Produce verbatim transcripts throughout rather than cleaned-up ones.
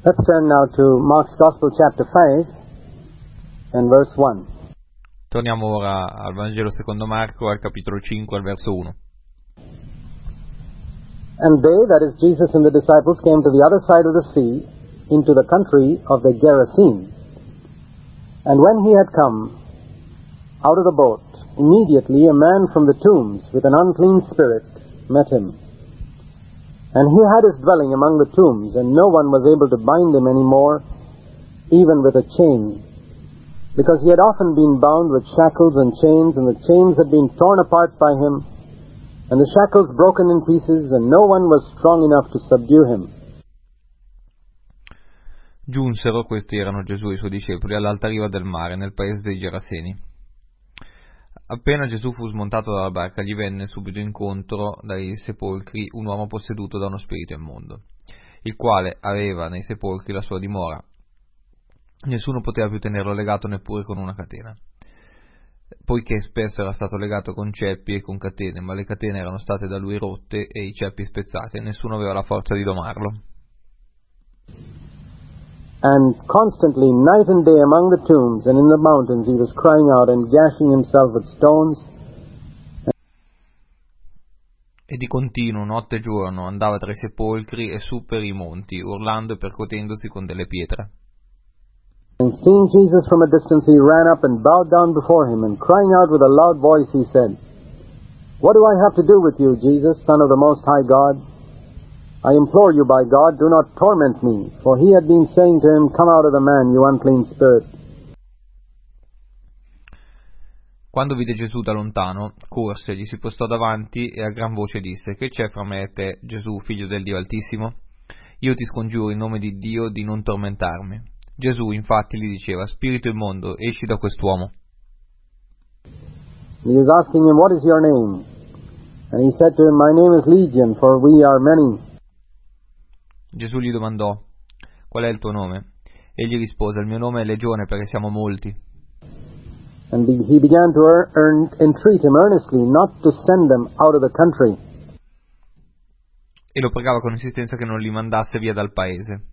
Let's turn now to Mark's Gospel, chapter five, and verse one. Torniamo ora al Vangelo secondo Marco, al capitolo cinque, al verso uno. And they, that is Jesus and the disciples, came to the other side of the sea, into the country of the Gerasenes. And when he had come out of the boat, immediately a man from the tombs with an unclean spirit met him. And he had his dwelling among the tombs, and no one was able to bind him any more, even with a chain, because he had often been bound with shackles and chains, and the chains had been torn apart by him, and the shackles broken in pieces, and no one was strong enough to subdue him. Giunsero, questi erano Gesù e i suoi discepoli, all'alta riva del mare, nel paese dei Geraseni. Appena Gesù fu smontato dalla barca, gli venne subito incontro dai sepolcri un uomo posseduto da uno spirito immondo, il quale aveva nei sepolcri la sua dimora. Nessuno poteva più tenerlo legato neppure con una catena, poiché spesso era stato legato con ceppi e con catene, ma le catene erano state da lui rotte e i ceppi spezzati, e nessuno aveva la forza di domarlo. And constantly, night and day, among the tombs and in the mountains, he was crying out and gashing himself with stones. E di continuo, notte e giorno, andava tra i sepolcri e su per i monti, urlando e percuotendosi con delle pietre. And seeing Jesus from a distance, he ran up and bowed down before him, and crying out with a loud voice, he said, "What do I have to do with you, Jesus, Son of the Most High God? I implore you by God, do not torment me." For he had been saying to him, "Come out of the man, you unclean spirit." Quando vide Gesù da lontano, corse, gli si postò davanti e a gran voce disse: "Che c'è fra me e te, Gesù, figlio del Dio Altissimo? Io ti scongiuro in nome di Dio di non tormentarmi." Gesù infatti gli diceva: "Spirito immondo, esci da quest'uomo." He was asking him, "What is your name?" And he said to him, "My name is Legion, for we are many." Gesù gli domandò: "Qual è il tuo nome?" Egli rispose: "Il mio nome è Legione, perché siamo molti." And he began to earn, entreat him earnestly not to send them out of the country. E lo pregava con insistenza che non li mandasse via dal paese.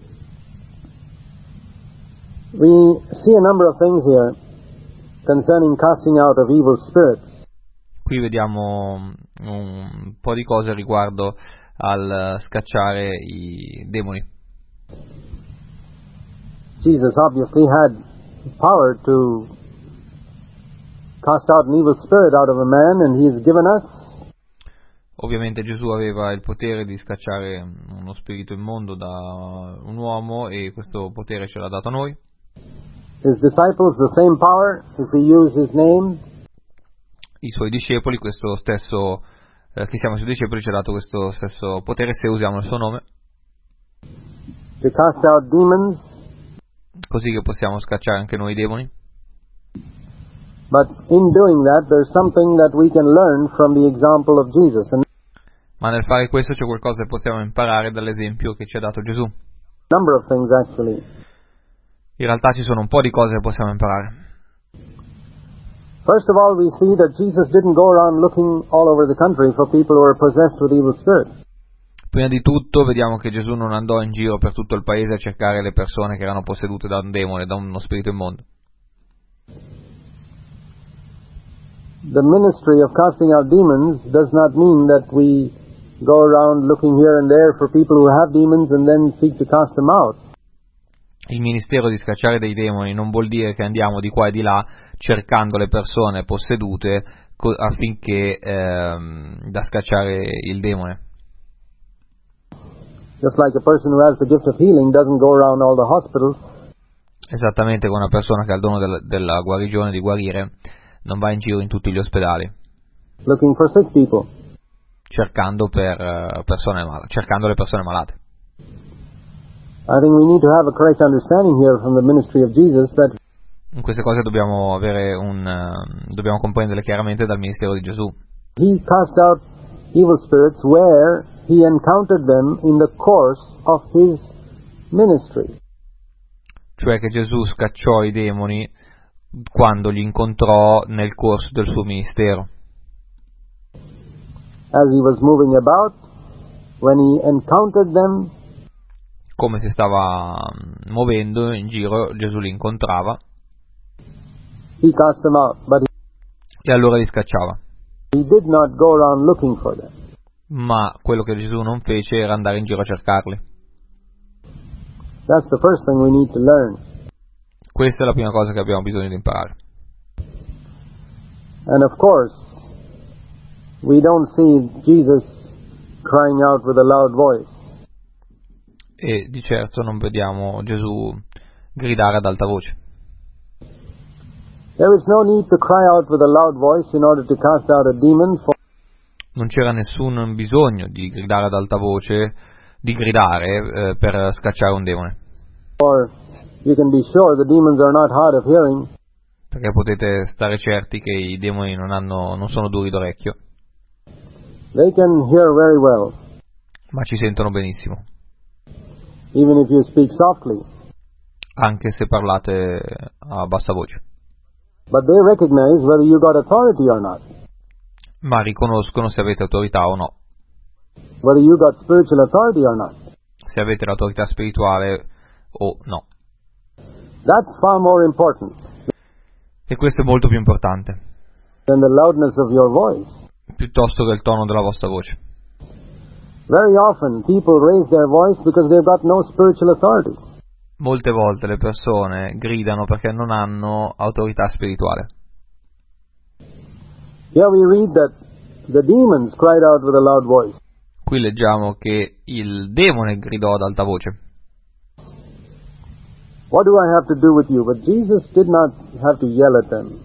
We see a number of things here concerning casting out of evil spirits. Qui vediamo un po' di cose riguardo al scacciare i demoni. Jesus obviously had power to cast out an evil spirit out of a man, and he has given us. Ovviamente Gesù aveva il potere di scacciare uno spirito immondo da un uomo, e questo potere ce l'ha dato a noi. His disciples the same power if we use his name. I suoi discepoli, questo stesso eh, che siamo i suoi discepoli, ci ha dato questo stesso potere se usiamo il suo nome, To cast out demons. così che possiamo scacciare anche noi i demoni. But in doing that, there's something that we can learn from the example of Jesus. And Ma nel fare questo c'è qualcosa che possiamo imparare dall'esempio che ci ha dato Gesù. a number of things actually. In realtà ci sono un po' di cose che possiamo imparare. First of all, we see that Jesus didn't go around looking all over the country for people who were possessed with evil spirits. Prima di tutto vediamo che Gesù non andò in giro per tutto il paese a cercare le persone che erano possedute da un demone, da uno spirito immondo. The ministry of casting out demons does not mean that we go around looking here and there for people who have demons and then seek to cast them out. Il ministero di scacciare dei demoni non vuol dire che andiamo di qua e di là cercando le persone possedute co- affinché ehm, da scacciare il demone. Just like a person who has the gift of healing doesn't go around all the hospitals. Esattamente come una persona che ha il dono del, della guarigione, di guarire, non va in giro in tutti gli ospedali Looking for sick people. cercando per uh, persone mal- cercando le persone malate. I think we need to have a correct understanding here from the ministry of Jesus that In queste cose dobbiamo avere un uh, dobbiamo comprenderle chiaramente dal ministero di Gesù. he cast out evil spirits where he encountered them in the course of his ministry. Cioè che Gesù scacciò i demoni quando li incontrò nel corso del suo ministero. As he was moving about, when he encountered them, come si stava muovendo in giro, Gesù li incontrava he cast them out, but e allora li scacciava. he did not go around looking for them. Ma quello che Gesù non fece era andare in giro a cercarli. That's the first thing we need to learn. Questa è la prima cosa che abbiamo bisogno di imparare. And of course, we don't see Jesus crying out with a loud voice. E di certo non vediamo Gesù gridare ad alta voce. There is no need to cry out with a loud voice in order to cast out a demon, for Non c'era nessun bisogno di gridare ad alta voce, di gridare eh, per scacciare un demone. or you can be sure the demons are not hard of hearing. Perché potete stare certi che i demoni non, hanno, non sono duri d'orecchio, They can hear very well, ma ci sentono benissimo, even if you speak softly. anche se parlate a bassa voce. But they recognize whether you got authority or not, Ma riconoscono se avete autorità o no, whether you got spiritual authority or not. se avete l'autorità spirituale o no. That's far more important E questo è molto più importante, than the loudness of your voice. piuttosto che il tono della vostra voce. Very often people raise their voice because they've got no spiritual authority. Molte volte le persone gridano perché non hanno autorità spirituale. Here we read that the demons cried out with a loud voice. Qui leggiamo che il demone gridò ad alta voce. What do I have to do with you? But Jesus did not have to yell at them.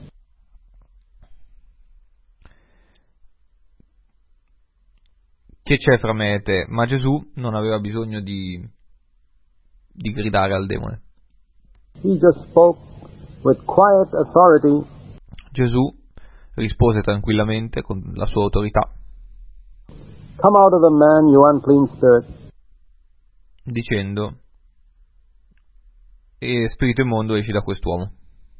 Che c'è fra me e te? Ma Gesù non aveva bisogno di, di gridare al demone. He just spoke with quiet authority. Gesù rispose tranquillamente con la sua autorità, Come out of the man, you unclean spirit. dicendo: e spirito immondo, esci da quest'uomo.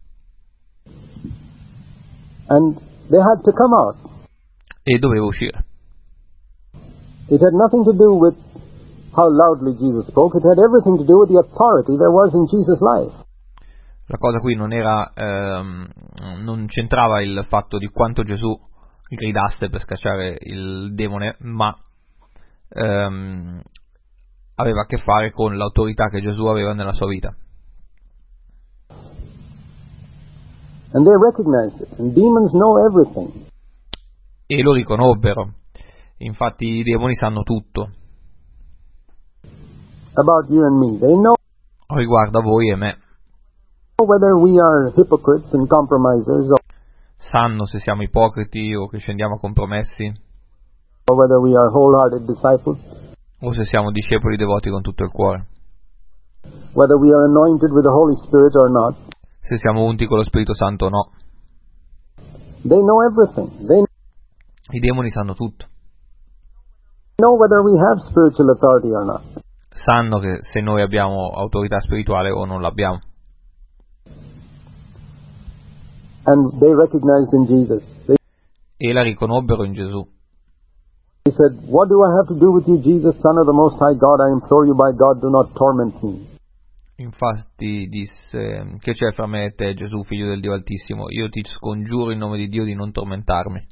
And they had to come out. E doveva uscire. It had nothing to do with how loudly Jesus spoke. It had everything to do with the authority there was in Jesus' life. La cosa qui non era, ehm, non c'entrava il fatto di quanto Gesù gridasse per scacciare il demone, ma ehm, aveva a che fare con l'autorità che Gesù aveva nella sua vita. And they recognized it. And demons know everything. E lo riconobbero. Infatti i demoni sanno tutto About you and me. They know riguardo a voi e me. whether we are hypocrites and compromisers, or, Sanno se siamo ipocriti o che scendiamo a compromessi, or whether we are wholehearted disciples, o se siamo discepoli devoti con tutto il cuore, whether we are anointed with the Holy Spirit or not. se siamo unti con lo Spirito Santo o no. They know everything. They I demoni sanno tutto. know whether we have spiritual authority or not. Sanno che se noi abbiamo autorità spirituale o non l'abbiamo. And they recognized in Jesus. They E la riconobbero in Gesù. He said, "What do I have to do with you, Jesus, Son of the Most High God? I implore you by God, do not torment me." Infatti disse: che c'è fra me e te, Gesù, figlio del Dio Altissimo? Io ti scongiuro in nome di Dio di non tormentarmi.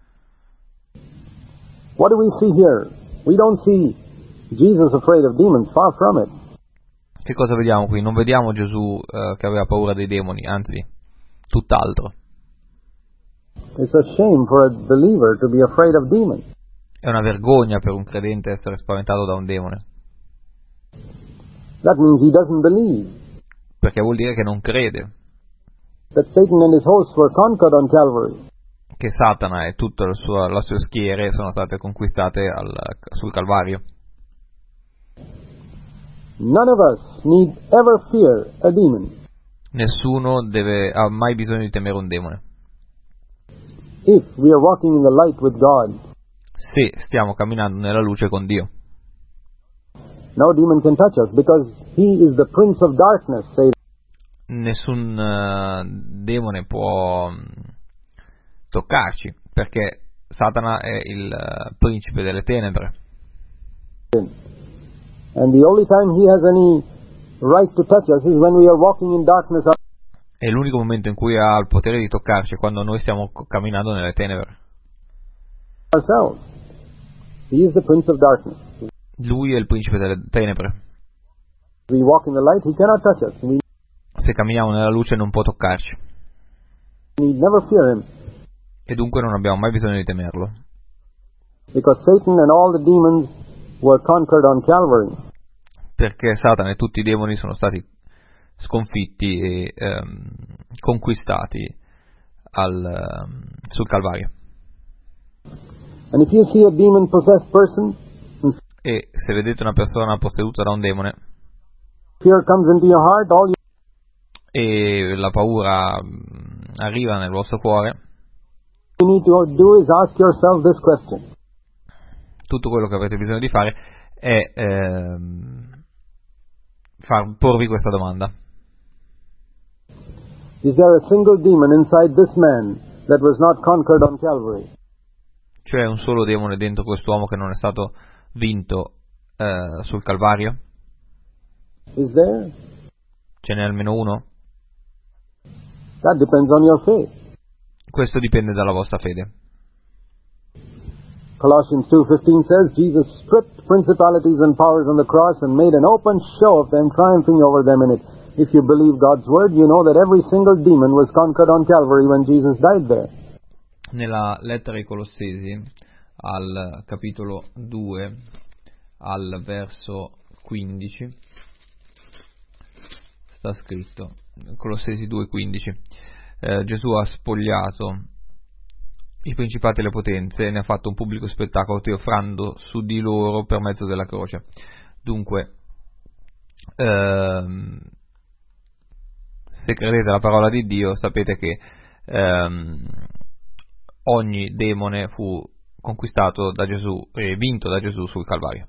What do we see here? We don't see Jesus afraid of demons, far from it. Che cosa vediamo qui? Non vediamo Gesù eh, che aveva paura dei demoni, anzi, tutt'altro. It's a shame for a believer to be afraid of demons. È una vergogna per un credente essere spaventato da un demone, That means he doesn't believe perché vuol dire che non crede that Satan and his hosts were conquered on Calvary. che Satana e tutte le sue, le sue schiere sono state conquistate al, sul Calvario. None of us need ever fear a demon. Nessuno deve, ha mai bisogno di temere un demone. If we are walking in the light with God, Se stiamo camminando nella luce con Dio, no demon can touch us because he is the prince of darkness, say. nessun uh, demone può um, toccarci, perché Satana è il uh, principe delle tenebre. And the only time he has any right to touch us is when we are walking in darkness. E l'unico momento in cui ha il potere di toccarci è quando noi stiamo camminando nelle tenebre. Ourselves. He is the prince of darkness. Lui è il principe delle tenebre. We walk in the light, he cannot touch us. We Se camminiamo nella luce non può toccarci. need never fear him, E dunque non abbiamo mai bisogno di temerlo. because Satan and all the demons were conquered on Calvary. Perché Satana e tutti i demoni sono stati sconfitti e ehm, conquistati al, ehm, sul Calvario. And if you see a demon-possessed person, and E se vedete una persona posseduta da un demone fear comes into your heart, all you e la paura mh, arriva nel vostro cuore, need to do is ask yourself this question. tutto quello che avete bisogno di fare è ehm, far, porvi questa domanda: Is there a single demon inside this man that was not conquered on Calvary? c'è un solo demone dentro quest'uomo che non è stato vinto eh, sul Calvario? Is there? Ce n'è almeno uno? That depends on your faith. Questo dipende dalla vostra fede. Colossians two fifteen says, Jesus stripped principalities and powers on the cross and made an open show of them, triumphing over them in it. If you believe God's word, you know that every single demon was conquered on Calvary when Jesus died there. Nella lettera ai Colossesi, al capitolo due, al verso quindici, sta scritto, Colossesi due quindici, eh, Gesù ha spogliato i principati e le potenze e ne ha fatto un pubblico spettacolo trionfando su di loro per mezzo della croce. Dunque, ehm, se credete alla parola di Dio, sapete che ehm, ogni demone fu conquistato da Gesù e vinto da Gesù sul Calvario,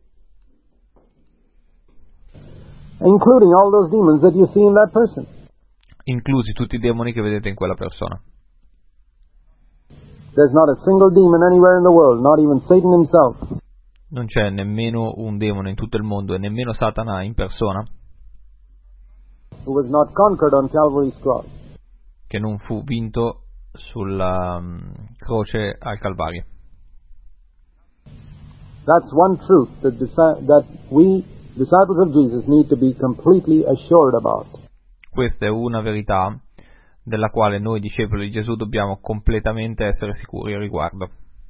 Including all those demons that you see in that person. inclusi tutti i demoni che vedete in quella persona. There's not a single demon anywhere in the world, not even Satan himself, Non c'è nemmeno un demone in tutto il mondo e nemmeno Satana in persona who was not conquered on Calvary's cross. che non fu vinto sulla um, croce al Calvario. That's one truth that, disi- that we, disciples of Jesus, need to be completely assured about. Questa è una verità della quale noi discepoli di Gesù dobbiamo completamente essere sicuri al riguardo.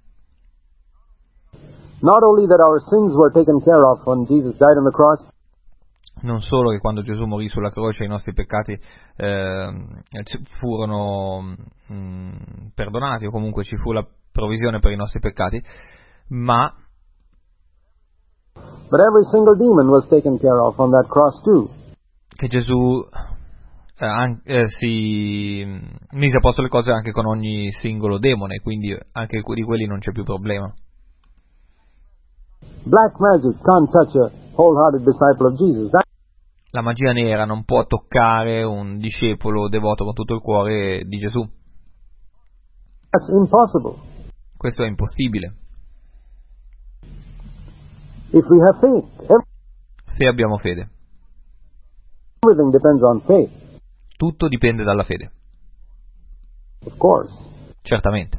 Not only that our sins were taken care of when Jesus died on the cross, Non solo che quando Gesù morì sulla croce i nostri peccati eh, furono mh, perdonati, o comunque ci fu la provvisione per i nostri peccati, ma but every single demon was taken care of on that cross too. che Gesù eh, an- eh, si mise a posto le cose anche con ogni singolo demone, quindi anche di quelli non c'è più problema. Black magic can't touch a wholehearted disciple of Jesus. That, La magia nera non può toccare un discepolo devoto con tutto il cuore di Gesù. that's impossible. Questo è impossibile. If we have faith, Se abbiamo fede. everything depends on faith, Tutto dipende dalla fede, of course. certamente.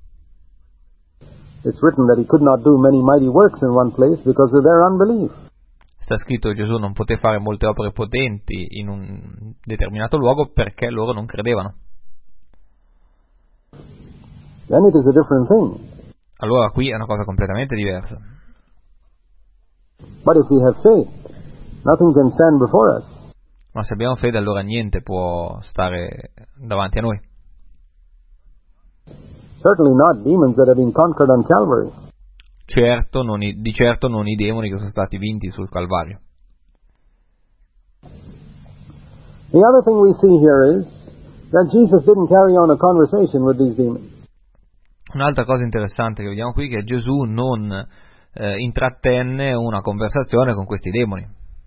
It's written that he could not do many mighty works in one place because of their unbelief. Sta scritto che Gesù non poté fare molte opere potenti in un determinato luogo perché loro non credevano. Then it is a different thing. Allora qui è una cosa completamente diversa. But if we have faith, nothing can stand before us. Ma se abbiamo fede allora niente può stare davanti a noi. Certainly not demons that have been conquered on Calvary. Certo, non i, di certo non i demoni che sono stati vinti sul Calvario. The other thing we see here is that Jesus didn't carry on a conversation with these demons. Un'altra cosa interessante che vediamo qui è che Gesù non eh, intrattenne una conversazione con questi demoni.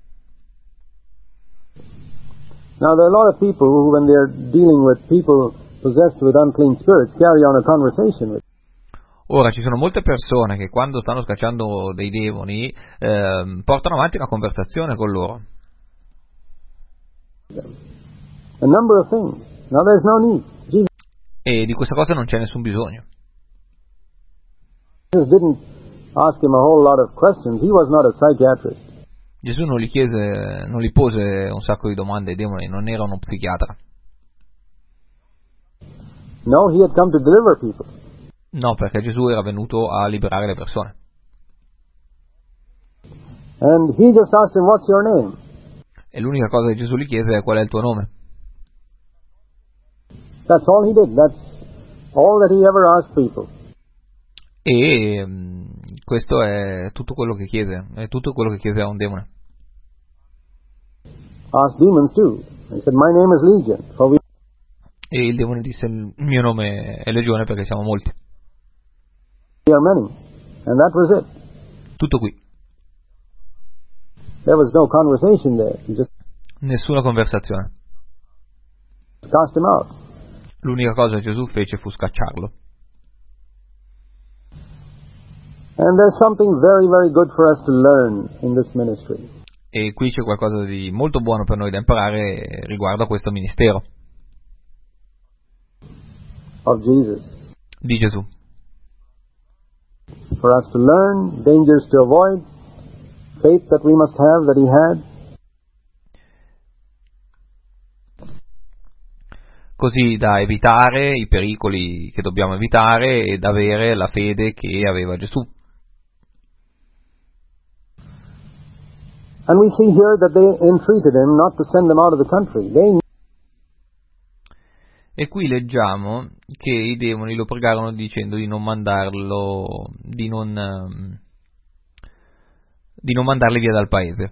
Now there are a lot of people who, when they're dealing with people possessed with unclean spirits, carry on a conversation with. Ora, ci sono molte persone che quando stanno scacciando dei demoni eh, portano avanti una conversazione con loro. A number of things. Now there's no need. Jesus E di questa cosa non c'è nessun bisogno. didn't ask him a whole lot of questions. He was not a psychiatrist. Gesù non gli chiese, non gli pose un sacco di domande ai demoni, non era uno psichiatra. No, he had come to deliver people. No, perché Gesù era venuto a liberare le persone. And he just asked him, what's your name? E l'unica cosa che Gesù gli chiese è: qual è il tuo nome? That's all he did. That's all that he ever asked people. E mh, questo è tutto quello che chiese, è tutto quello che chiese a un demone. Asked demons too. He said, my name is Legion, for we E il demone disse: il mio nome è Legione perché siamo molti. are many. And that was it. Tutto qui. There was no conversation there. He just Nessuna conversazione. cast him out. L'unica cosa che Gesù fece fu scacciarlo. And there's something very, very good for us to learn in this ministry. E qui c'è qualcosa di molto buono per noi da imparare riguardo a questo ministero Of Jesus. di Gesù. For us to learn, dangers to avoid, faith that we must have, that he had. Così da evitare i pericoli che dobbiamo evitare ed avere la fede che aveva Gesù. And we see here that they entreated him not to send them out of the country. They E qui leggiamo che i demoni lo pregarono dicendo di non mandarlo, di non, ehm, di non mandarli via dal paese.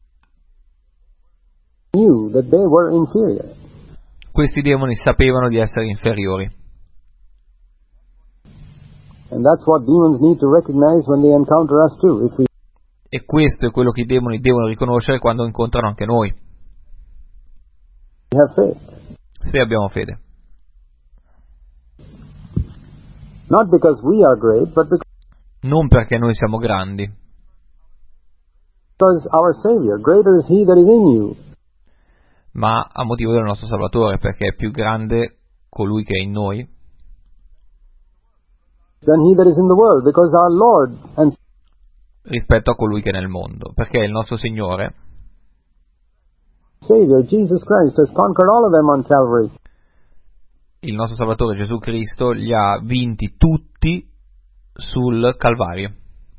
knew that they were inferior. Questi demoni sapevano di essere inferiori. And that's what demons need to recognize when they encounter us too. If we E questo è quello che i demoni devono riconoscere quando incontrano anche noi, have faith. se abbiamo fede. Not because we are great, but Non perché noi siamo grandi, because our Savior, greater is he that is in you ma a motivo del nostro Salvatore, perché è più grande colui che è in noi than he that is in the world, because our Lord and rispetto a colui che è nel mondo, perché il nostro Signore, Savior, Jesus Christ, has conquered all of them on Calvary. il nostro Salvatore Gesù Cristo, li ha vinti tutti sul Calvario.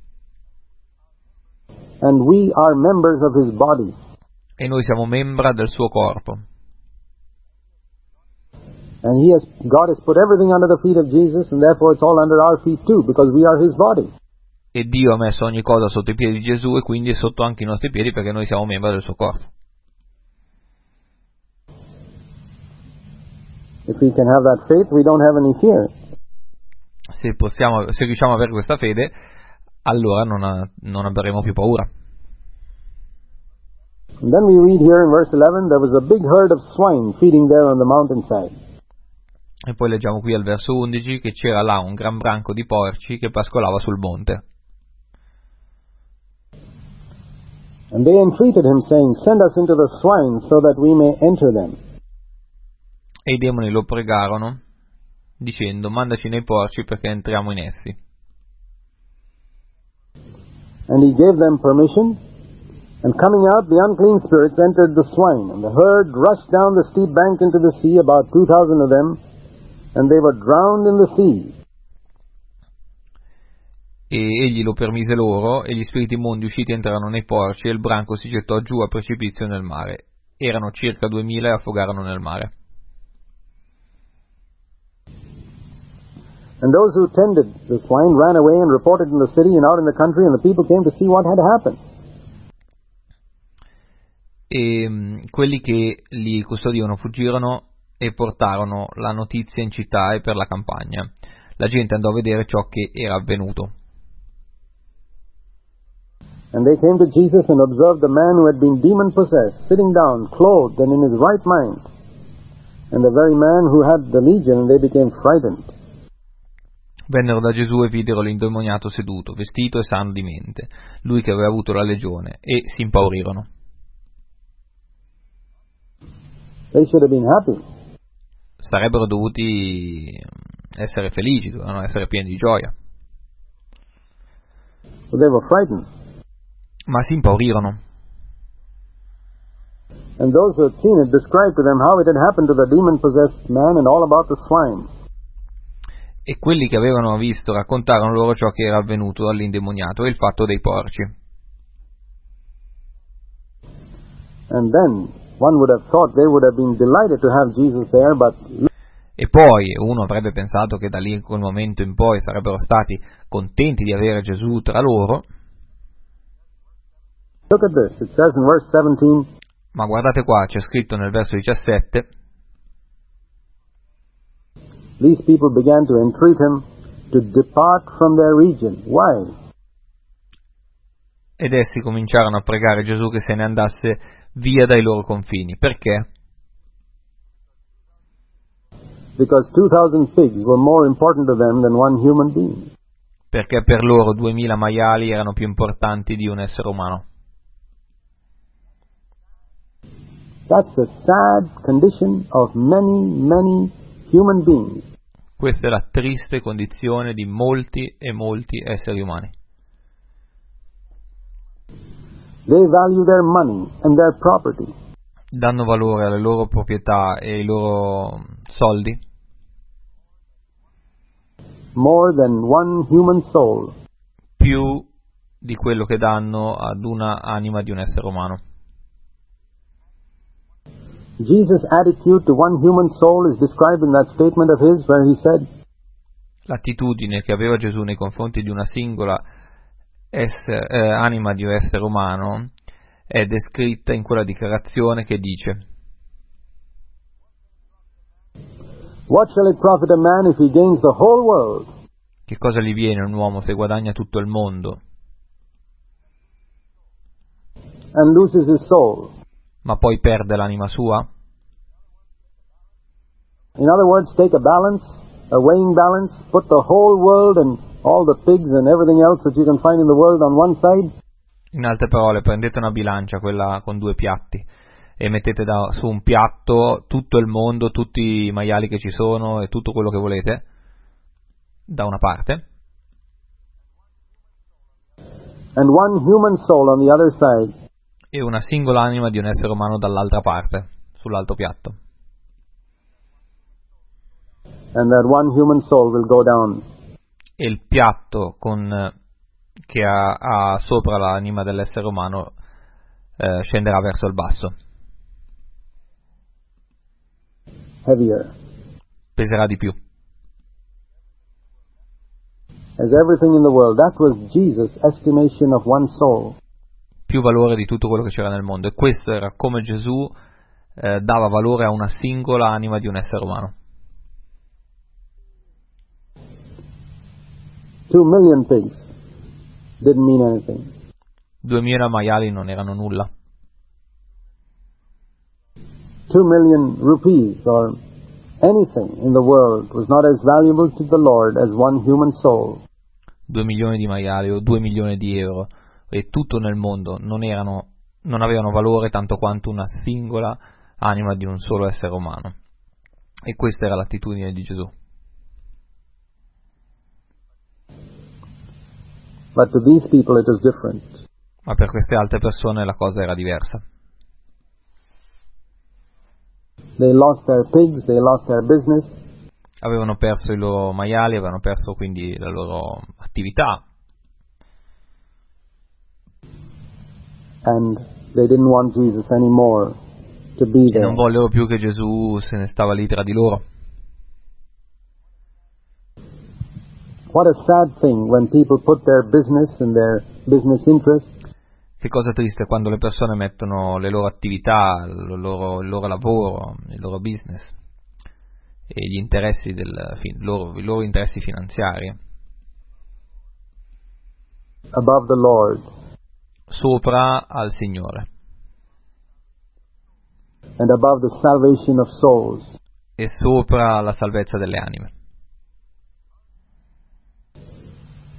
And we are members of his body. E noi siamo membra del suo corpo. And he has, God has put everything under the feet of Jesus, and therefore it's all under our feet too, because we are his body. E Dio ha messo ogni cosa sotto i piedi di Gesù e quindi è sotto anche i nostri piedi perché noi siamo membra del suo corpo. If we can have that faith, we don't have any fear. Se, possiamo, se riusciamo ad avere questa fede, allora non, ha, non avremo più paura. And then we read here in verse eleven, there was a big herd of swine feeding there on the mountainside. E poi leggiamo qui al verso undici che c'era là un gran branco di porci che pascolava sul monte. And they entreated him, saying, send us into the swine, so that we may enter them. E i demoni lo pregarono, dicendo, mandaci nei porci perché entriamo in essi. And he gave them permission, and coming out, the unclean spirits entered the swine, and the herd rushed down the steep bank into the sea, about two thousand of them, and they were drowned in the sea. E egli lo permise loro, e gli spiriti immondi usciti entrarono nei porci, e il branco si gettò giù a precipizio nel mare. Erano circa duemila e affogarono nel mare. And those who tended the swine ran away and reported in the city and out in the country, and the people came to see what had happened. E mh, quelli che li custodivano fuggirono e portarono la notizia in città e per la campagna. La gente andò a vedere ciò che era avvenuto. And they came to Jesus and observed the man who had been demon-possessed, sitting down, clothed and in his right mind, and the very man who had the legion, and they became frightened. Vennero da Gesù e videro l'indemoniato seduto, vestito e sano di mente, lui che aveva avuto la legione, e si impaurirono. They should have been happy. Sarebbero dovuti essere felici, dovevano essere pieni di gioia. But they were frightened. Ma si impaurirono. And those who had seen it described to them how it had happened to the demon-possessed man and all about the swine. E quelli che avevano visto raccontarono loro ciò che era avvenuto all'indemoniato e il fatto dei porci. And then one would have thought they would have been delighted to have Jesus there, but E poi uno avrebbe pensato che da lì in quel momento in poi sarebbero stati contenti di avere Gesù tra loro. look at this. It says in verse seventeen, Ma guardate qua, c'è scritto nel verso diciassette: these people began to entreat him to depart from their region. Why? ed essi cominciarono a pregare Gesù che se ne andasse via dai loro confini. Perché? Because two thousand pigs were more important to them than one human being. Perché per loro duemila maiali erano più importanti di un essere umano. That's the sad condition of many, many human beings. Questa è la triste condizione di molti e molti esseri umani. They value their money and their property Danno valore alle loro proprietà e ai loro soldi more than one human soul. più di quello che danno ad una anima di un essere umano. Jesus' attitude to one human soul is described in that statement of his where he said, L'attitudine che aveva Gesù nei confronti di una singola essere, eh, anima di un essere umano è descritta in quella dichiarazione che dice: what shall it profit a man if he gains the whole world che cosa gli viene a un uomo se guadagna tutto il mondo and loses his soul? ma poi perde l'anima sua? In other words, take a balance, a weighing balance, put the whole world and all the pigs and everything else that you can find in the world on one side. In altre parole, prendete una bilancia, quella con due piatti, e mettete da, su un piatto tutto il mondo, tutti i maiali che ci sono e tutto quello che volete, da una parte, and one human soul on the other side. e una singola anima di un essere umano dall'altra parte, sull'altro piatto. And that one human soul will go down. E il piatto con, che ha, ha sopra l'anima dell'essere umano eh, scenderà verso il basso. Heavier. Peserà di più. As everything in the world. That was Jesus' estimation of one soul. Più valore di tutto quello che c'era nel mondo. E questo era come Gesù eh, dava valore a una singola anima di un essere umano. Two million pigs didn't mean anything. Duemila maiali non erano nulla. Two million rupees or anything in the world was not as valuable to the Lord as one human soul. Due milioni di maiali o due milioni di euro e tutto nel mondo non erano, non avevano valore tanto quanto una singola anima di un solo essere umano. E questa era l'attitudine di Gesù. But to these people it was different. Ma per queste altre persone la cosa era diversa. They lost their pigs, they lost their business, Avevano perso i loro maiali, avevano perso quindi la loro attività, and they didn't want Jesus anymore to be e there. non vollero più che Gesù se ne stava lì tra di loro. What a sad thing when people put their business and their business interests Che cosa triste quando le persone mettono le loro attività, il loro, il loro lavoro, il loro business e gli interessi del, fin, loro, i loro interessi finanziari above the Lord sopra al Signore and above the salvation of souls. e sopra la salvezza delle anime.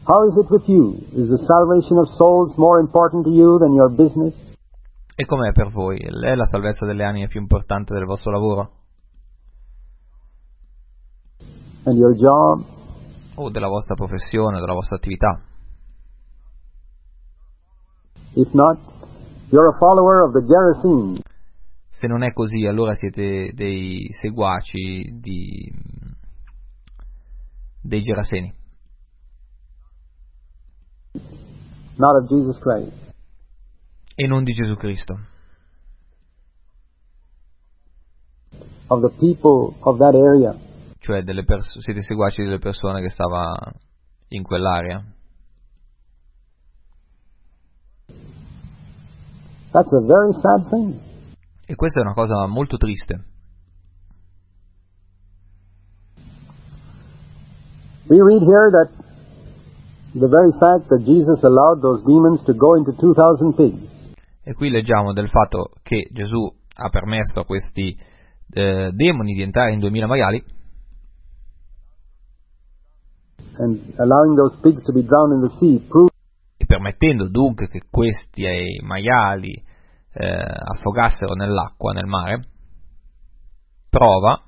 How is it with you? Is the salvation of souls more important to you than your business? E com'è per voi? È la salvezza delle anime più importante del vostro lavoro? And your job? O della vostra professione, della vostra attività? If not, you're a follower of the Gerasenes. Se non è così, allora siete dei seguaci di, dei Geraseni, not of Jesus Christ. E non di Gesù Cristo. Of the people of that area. Cioè delle pers- siete seguaci delle persone che stava in quell'area. That's a very sad thing. E questa è una cosa molto triste. We read here that the very fact that Jesus allowed those demons to go into two thousand pigs. E qui leggiamo del fatto che Gesù ha permesso a questi eh, demoni di entrare in duemila maiali, and allowing those pigs to be drowned in the sea proves e permettendo dunque che questi eh, maiali eh, affogassero nell'acqua, nel mare, prova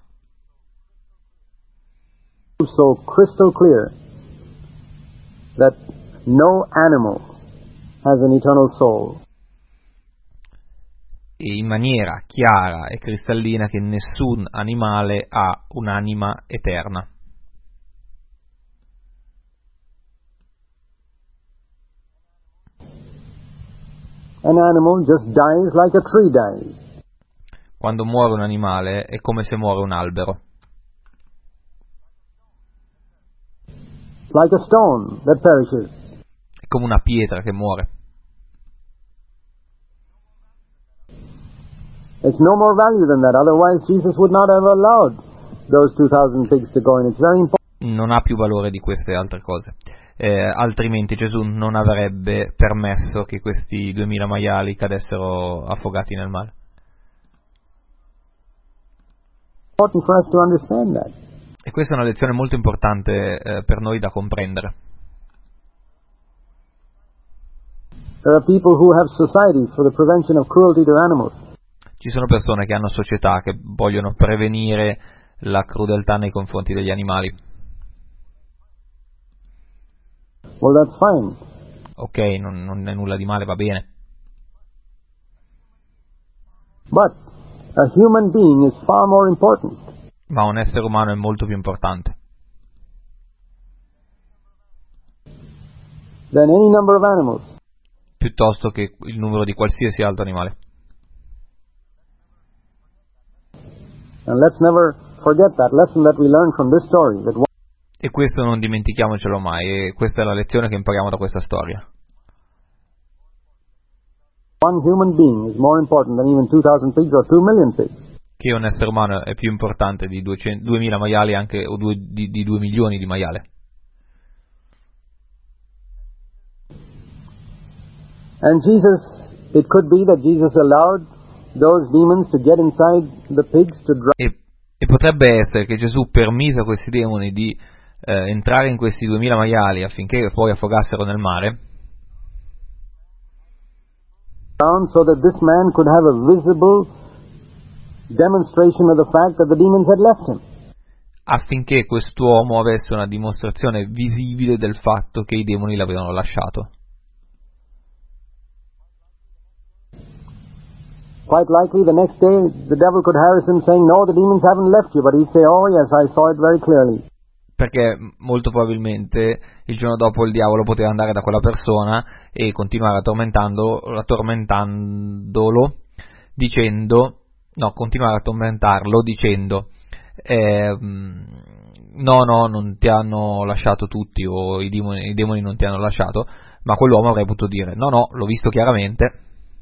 so crystal clear that no animal has an eternal soul. E in maniera chiara e cristallina che nessun animale ha un'anima eterna. An animal just dies like a tree dies. Quando muore un animale è come se muore un albero. Like a stone that perishes. È come una pietra che muore. It's no more value than that, otherwise Jesus would not have allowed those two thousand pigs to go in. It's very important. Non ha più valore di queste altre cose. Eh, altrimenti Gesù non avrebbe permesso che questi duemila maiali cadessero affogati nel mare. Important for us to understand that. E questa è una lezione molto importante eh, per noi da comprendere. There are people who have societies for the prevention of cruelty to animals. Ci sono persone che hanno società che vogliono prevenire la crudeltà nei confronti degli animali. Well, that's fine. Ok, non, non è nulla di male, va bene. But a human being is far more important. Ma un essere umano è molto più importante Than any number of animals. piuttosto che il numero di qualsiasi altro animale. And let's never forget that lesson that we learned from this story. That one E questo non dimentichiamocelo mai, e questa è la lezione che impariamo da questa storia. one human being is more important than even two thousand pigs or two million pigs. Che un essere umano è più importante di duecento, duemila maiali anche, o due, di, di due milioni di maiale. And Jesus, it could be that Jesus allowed those demons to get inside the pigs to drown. E, e potrebbe essere che Gesù permise a questi demoni di eh, entrare in questi duemila maiali affinché poi affogassero nel mare, So that this man could have a visible demonstration of the fact that the demons had left him. affinché quest'uomo avesse una dimostrazione visibile del fatto che i demoni l'avevano lasciato. Quite likely the next day the devil could harass him saying, no, the demons haven't left you, but he'd say, oh yes, I saw it very clearly. Perché molto probabilmente il giorno dopo il diavolo poteva andare da quella persona e continuare a tormentando, a tormentandolo, dicendo, no, continuare a tormentarlo dicendo, eh, no, no, non ti hanno lasciato tutti, o i demoni, i demoni non ti hanno lasciato, ma quell'uomo avrebbe potuto dire, no, no, l'ho visto chiaramente.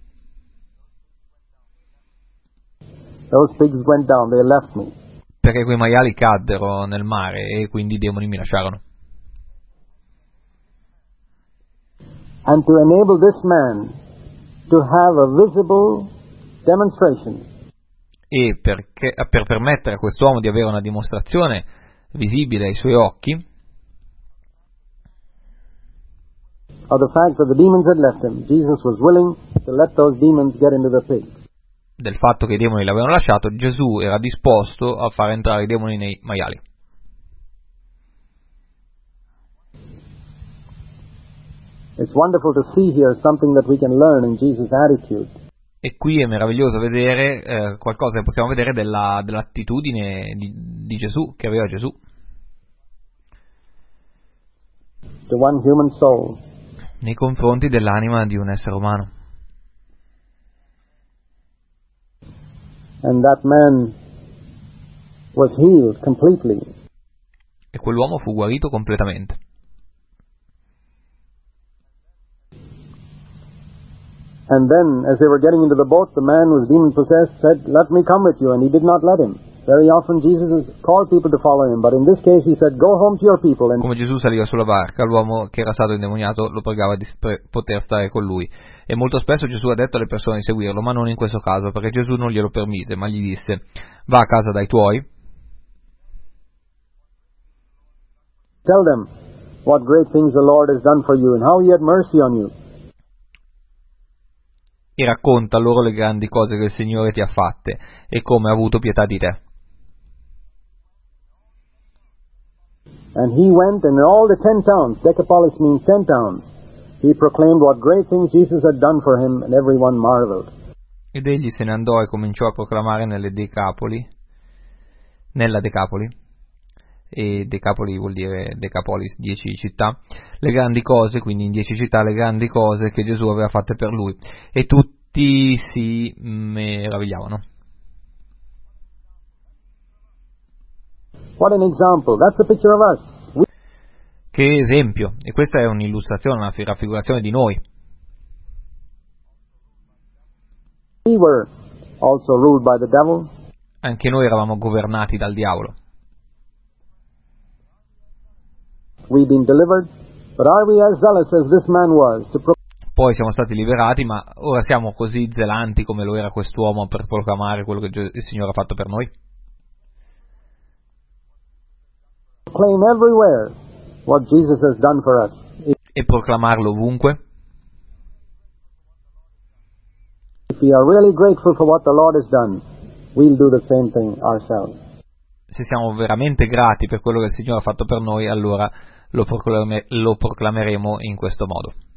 Those pigs went down, they left me. Perché quei maiali caddero nel mare e quindi i demoni mi lasciarono. And to enable this man to have a visible demonstration E perché, per permettere a quest'uomo di avere una dimostrazione visibile ai suoi occhi, of the fact that the demons had left him, Jesus was willing to let those demons get into the pig. Del fatto che i demoni l'avevano lasciato, Gesù era disposto a far entrare i demoni nei maiali. It's wonderful to see here something that we can learn in Jesus' attitude. E qui è meraviglioso vedere eh, qualcosa che possiamo vedere della, dell'attitudine di, di Gesù, che aveva Gesù. To one human soul. Nei confronti dell'anima di un essere umano. And that man was healed completely. E quell'uomo fu guarito completamente. And then, as they were getting into the boat, the man who was demon-possessed said, "Let me come with you," and he did not let him. Very often Jesus has called people to follow him, but in this case he said, "Go home to your people." And come Gesù saliva sulla barca, l'uomo che era stato indemoniato lo pregava di sp- poter stare con lui. E molto spesso Gesù ha detto alle persone di seguirlo, ma non in questo caso, perché Gesù non glielo permise, ma gli disse: va a casa dai tuoi, tell them what great things the Lord has done for you and how he had mercy on you. E racconta loro le grandi cose che il Signore ti ha fatte e come ha avuto pietà di te. And he went, and in all the ten towns, Decapolis means ten towns, he proclaimed what great things Jesus had done for him, and everyone marveled. Ed egli se ne andò e cominciò a proclamare nelle Decapoli, nella Decapoli, e Decapoli vuol dire Decapolis, dieci città, le grandi cose, quindi in dieci città le grandi cose che Gesù aveva fatte per lui, e tutti si meravigliavano. What an example! That's a picture of us. We... Che esempio! E questa è un'illustrazione, una raffigurazione di noi. We were also ruled by the devil. Anche noi eravamo governati dal diavolo. We've been delivered, but are we as zealous as this man was to pro- Poi siamo stati liberati, ma ora siamo così zelanti come lo era quest'uomo per proclamare quello che il Signore ha fatto per noi? Claim everywhere what Jesus has done for us. E proclamarlo ovunque? If we are really grateful for what the Lord has done, we'll do the same thing ourselves. Se siamo veramente grati per quello che il Signore ha fatto per noi, allora lo, proclame- lo proclameremo in questo modo.